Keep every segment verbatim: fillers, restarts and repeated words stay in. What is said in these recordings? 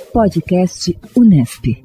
Podcast Unesp.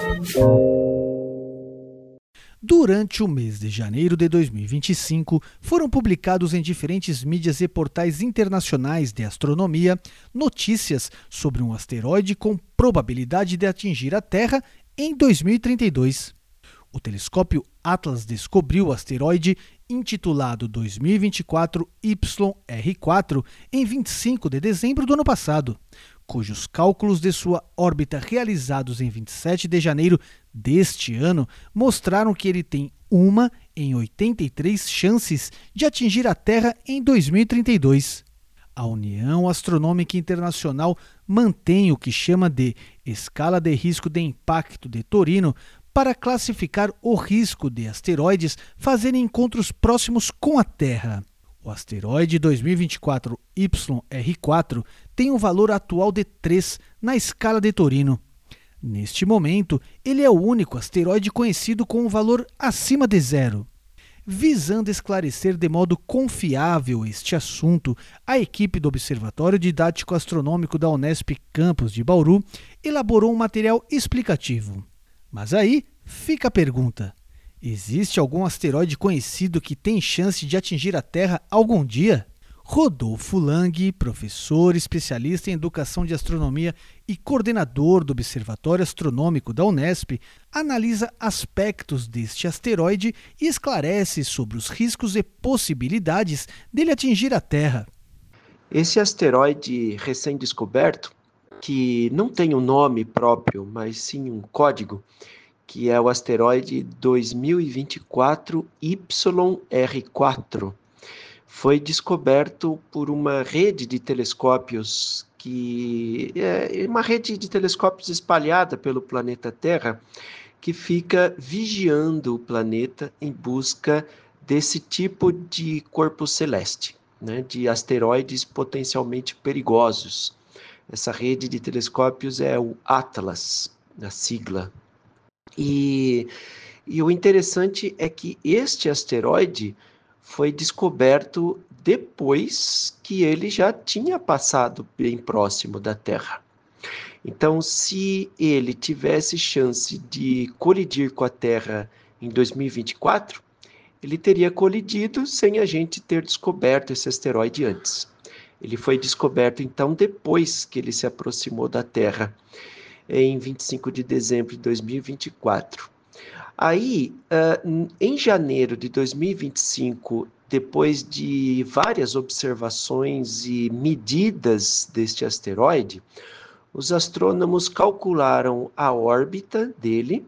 Durante o mês de janeiro de dois mil e vinte e cinco, foram publicados em diferentes mídias e portais internacionais de astronomia notícias sobre um asteroide com probabilidade de atingir a Terra em dois mil e trinta e dois. O telescópio Atlas descobriu o asteroide intitulado dois mil e vinte e quatro Y R quatro em vinte e cinco de dezembro do ano passado, cujos cálculos de sua órbita realizados em vinte e sete de janeiro deste ano mostraram que ele tem uma em oitenta e três chances de atingir a Terra em dois mil e trinta e dois. A União Astronômica Internacional mantém o que chama de Escala de Risco de Impacto de Torino para classificar o risco de asteroides fazerem encontros próximos com a Terra. O asteroide dois mil e vinte e quatro Y R quatro tem um valor atual de três na escala de Torino. Neste momento, ele é o único asteroide conhecido com um valor acima de zero. Visando esclarecer de modo confiável este assunto, a equipe do Observatório Didático Astronômico da Unesp Campus de Bauru elaborou um material explicativo. Mas aí fica a pergunta: existe algum asteroide conhecido que tem chance de atingir a Terra algum dia? Rodolfo Lang, professor especialista em educação de astronomia e coordenador do Observatório Astronômico da Unesp, analisa aspectos deste asteroide e esclarece sobre os riscos e possibilidades dele atingir a Terra. Esse asteroide recém-descoberto, que não tem um nome próprio, mas sim um código, que é o asteroide dois mil e vinte e quatro Y R quatro, foi descoberto por uma rede de telescópios, que é uma rede de telescópios espalhada pelo planeta Terra, que fica vigiando o planeta em busca desse tipo de corpo celeste, né, de asteroides potencialmente perigosos. Essa rede de telescópios é o Atlas, a sigla. E, e o interessante é que este asteroide foi descoberto depois que ele já tinha passado bem próximo da Terra. Então, se ele tivesse chance de colidir com a Terra em dois mil e vinte e quatro, ele teria colidido sem a gente ter descoberto esse asteroide antes. Ele foi descoberto, então, depois que ele se aproximou da Terra, em vinte e cinco de dezembro de dois mil e vinte e quatro. Aí, uh, em janeiro de dois mil e vinte e cinco, depois de várias observações e medidas deste asteroide, os astrônomos calcularam a órbita dele,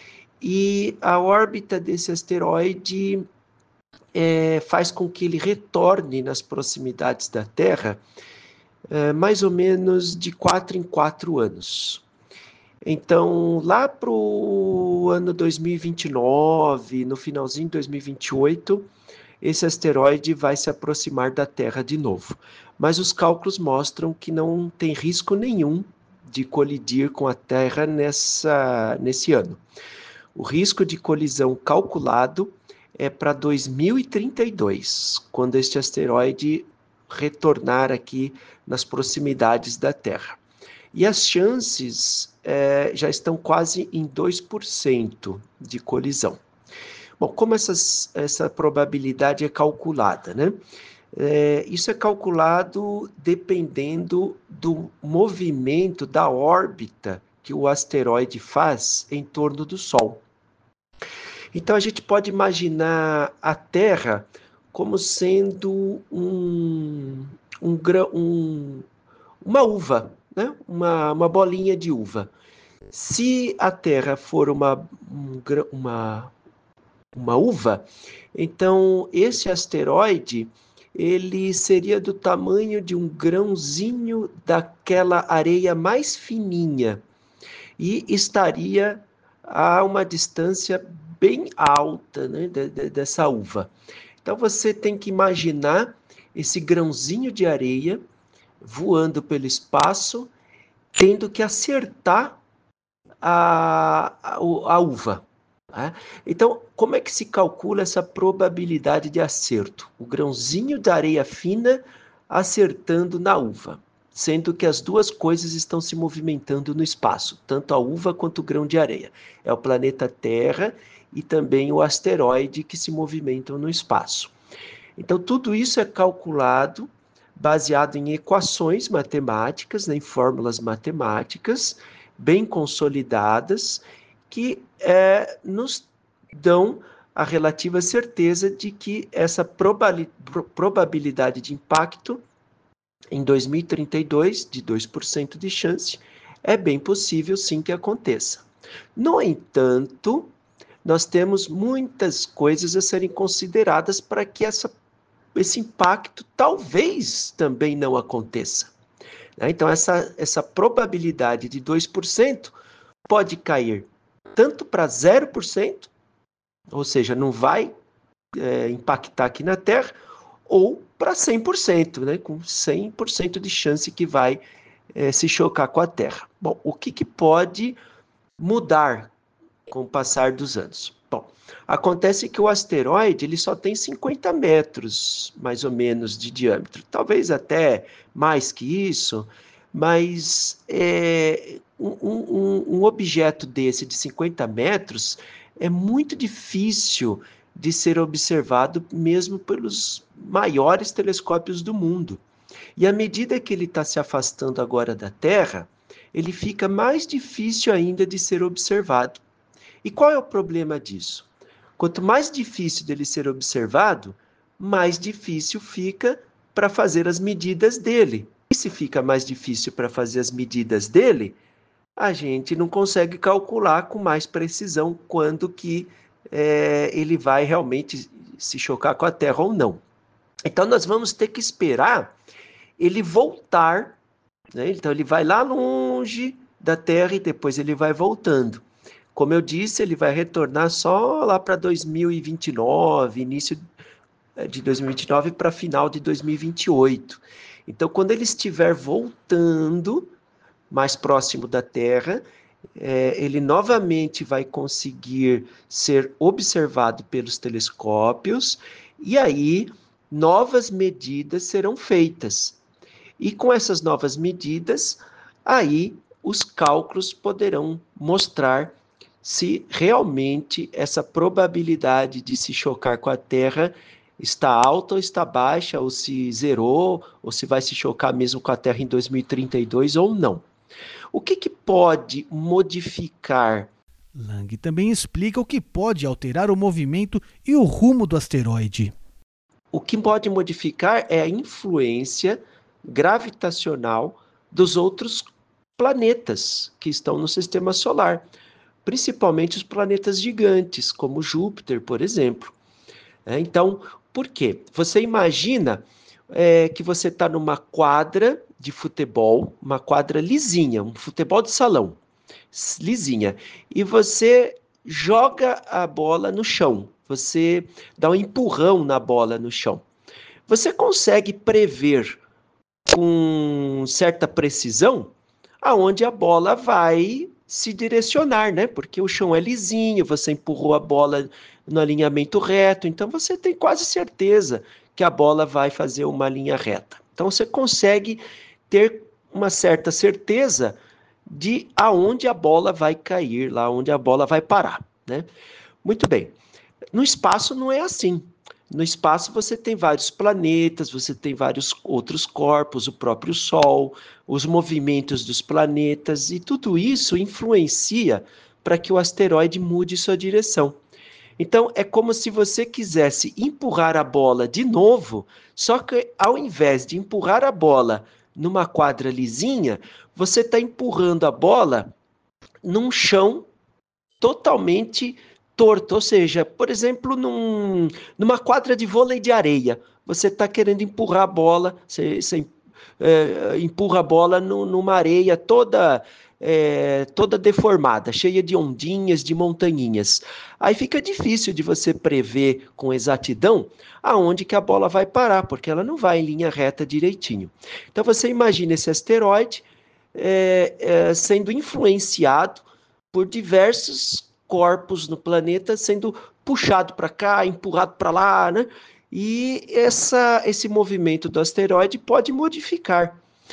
e a órbita desse asteroide é, faz com que ele retorne nas proximidades da Terra é, mais ou menos de quatro em quatro anos. Então, lá para o ano dois mil e vinte e nove, no finalzinho de dois mil e vinte e oito, esse asteroide vai se aproximar da Terra de novo. Mas os cálculos mostram que não tem risco nenhum de colidir com a Terra nessa, nesse ano. O risco de colisão calculado é para dois mil e trinta e dois, quando este asteroide retornar aqui nas proximidades da Terra. E as chances é, já estão quase em dois por cento de colisão. Bom, como essas, essa probabilidade é calculada, né? É, isso é calculado dependendo do movimento da órbita que o asteroide faz em torno do Sol. Então, a gente pode imaginar a Terra como sendo um, um, um, uma uva, né? uma, uma bolinha de uva. Se a Terra for uma, uma, uma uva, então esse asteroide ele seria do tamanho de um grãozinho daquela areia mais fininha e estaria a uma distância bem alta, né, de, de, dessa uva. Então você tem que imaginar esse grãozinho de areia voando pelo espaço, tendo que acertar a, a, a uva. Né? Então, como é que se calcula essa probabilidade de acerto? O grãozinho de areia fina acertando na uva. sendo que as duas coisas estão se movimentando no espaço, tanto a uva quanto o grão de areia. É o planeta Terra e também o asteroide que se movimentam no espaço. Então, tudo isso é calculado baseado em equações matemáticas, né, em fórmulas matemáticas, bem consolidadas, que é, nos dão a relativa certeza de que essa probabilidade de impacto em dois mil e trinta e dois, de dois por cento de chance, é bem possível sim que aconteça. No entanto, nós temos muitas coisas a serem consideradas para que essa, esse impacto talvez também não aconteça. Então, essa, essa probabilidade de dois por cento pode cair tanto para zero por cento, ou seja, não vai é, impactar aqui na Terra, ou para cem por cento, né, com cem por cento de chance que vai é, se chocar com a Terra. Bom, o que, que pode mudar com o passar dos anos? Bom, acontece que o asteroide ele só tem cinquenta metros, mais ou menos, de diâmetro, talvez até mais que isso, mas é, um, um, um objeto desse de cinquenta metros é muito difícil de ser observado mesmo pelos maiores telescópios do mundo. E à medida que ele está se afastando agora da Terra, ele fica mais difícil ainda de ser observado. E qual é o problema disso? Quanto mais difícil dele ser observado, mais difícil fica para fazer as medidas dele. E se fica mais difícil para fazer as medidas dele, a gente não consegue calcular com mais precisão quando que é, ele vai realmente se chocar com a Terra ou não. Então, nós vamos ter que esperar ele voltar, né? Então, ele vai lá longe da Terra e depois ele vai voltando. Como eu disse, ele vai retornar só lá para dois mil e vinte e nove, início de dois mil e vinte e nove para final de dois mil e vinte e oito. Então, quando ele estiver voltando mais próximo da Terra, é, ele novamente vai conseguir ser observado pelos telescópios e aí novas medidas serão feitas. E com essas novas medidas, aí os cálculos poderão mostrar se realmente essa probabilidade de se chocar com a Terra está alta ou está baixa, ou se zerou, ou se vai se chocar mesmo com a Terra em dois mil e trinta e dois ou não. O que, que pode modificar? Lang também explica o que pode alterar o movimento e o rumo do asteroide. O que pode modificar é a influência gravitacional dos outros planetas que estão no sistema solar, principalmente os planetas gigantes, como Júpiter, por exemplo. É, então, por quê? Você imagina é, que você está numa quadra de futebol, uma quadra lisinha, um futebol de salão, lisinha, e você joga a bola no chão, você dá um empurrão na bola no chão. Você consegue prever com certa precisão aonde a bola vai se direcionar, né? Porque o chão é lisinho, você empurrou a bola no alinhamento reto, então você tem quase certeza que a bola vai fazer uma linha reta. Então você consegue ter uma certa certeza de aonde a bola vai cair, lá onde a bola vai parar, né? Muito bem. No espaço não é assim. No espaço você tem vários planetas, você tem vários outros corpos, o próprio Sol, os movimentos dos planetas, e tudo isso influencia para que o asteroide mude sua direção. Então, é como se você quisesse empurrar a bola de novo, só que ao invés de empurrar a bola numa quadra lisinha, você está empurrando a bola num chão totalmente torto, ou seja, por exemplo, num, numa quadra de vôlei de areia, você está querendo empurrar a bola, você, você é, empurra a bola no, numa areia toda, é, toda deformada, cheia de ondinhas, de montanhinhas. Aí fica difícil de você prever com exatidão aonde que a bola vai parar, porque ela não vai em linha reta direitinho. Então você imagina esse asteroide é, é, sendo influenciado por diversos corpos no planeta sendo puxado para cá, empurrado para lá, né? E essa, esse movimento do asteroide pode modificar.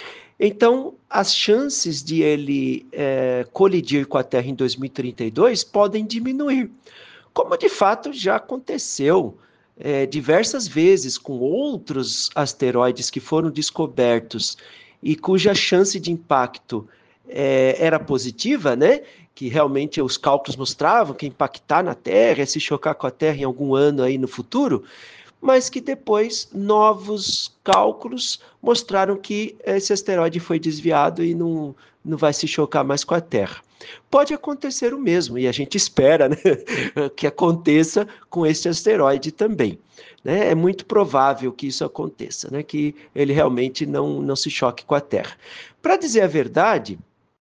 Então, as chances de ele é, colidir com a Terra em dois mil e trinta e dois podem diminuir, como de fato já aconteceu é, diversas vezes com outros asteroides que foram descobertos e cuja chance de impacto é, era positiva, né? Que realmente os cálculos mostravam que impactar na Terra, se chocar com a Terra em algum ano aí no futuro, mas que depois novos cálculos mostraram que esse asteroide foi desviado e não, não vai se chocar mais com a Terra. Pode acontecer o mesmo, e a gente espera, né, que aconteça com este asteroide também. Né? É muito provável que isso aconteça, né, que ele realmente não, não se choque com a Terra. Para dizer a verdade,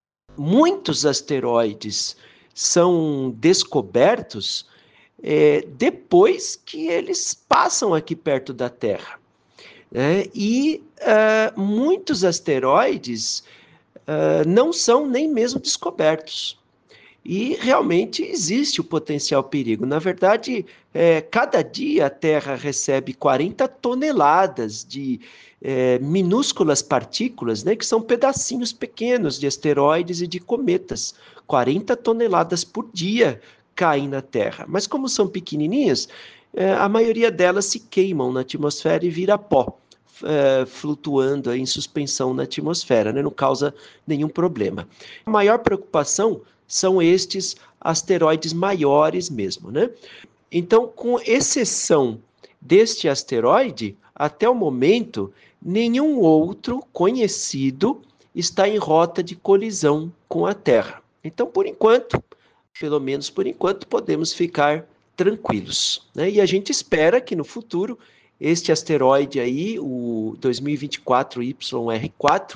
muitos asteroides são descobertos É, depois que eles passam aqui perto da Terra. Né? E uh, muitos asteroides uh, não são nem mesmo descobertos. E realmente existe o potencial perigo. Na verdade, é, cada dia a Terra recebe quarenta toneladas de é, minúsculas partículas, né, que são pedacinhos pequenos de asteroides e de cometas. quarenta toneladas por dia caem na Terra. Mas como são pequenininhas, é, a maioria delas se queimam na atmosfera e vira pó, é, flutuando aí em suspensão na atmosfera, né, não causa nenhum problema. A maior preocupação são estes asteroides maiores mesmo, né? Então, com exceção deste asteroide, até o momento, nenhum outro conhecido está em rota de colisão com a Terra. Então, por enquanto, pelo menos por enquanto, podemos ficar tranquilos, né? E a gente espera que no futuro este asteroide aí, o dois mil e vinte e quatro Y R quatro,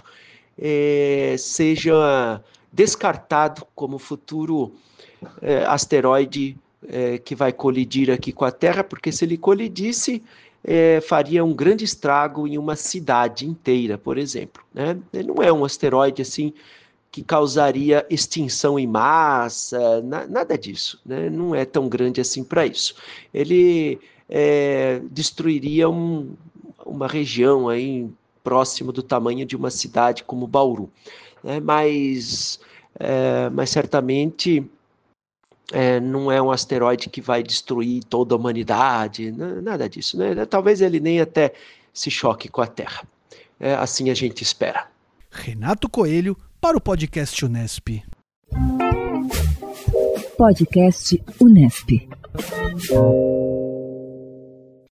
é, seja descartado como futuro é, asteroide é, que vai colidir aqui com a Terra, porque se ele colidisse, é, faria um grande estrago em uma cidade inteira, por exemplo. Né? Ele não é um asteroide assim que causaria extinção em massa, na, nada disso. Né? Não é tão grande assim para isso. Ele é, destruiria um, uma região aí próximo do tamanho de uma cidade como Bauru. Né? Mas, é, mas certamente é, não é um asteroide que vai destruir toda a humanidade, nada disso. Né? Talvez ele nem até se choque com a Terra. É, assim a gente espera. Renato Coelho para o podcast Unesp. Podcast Unesp.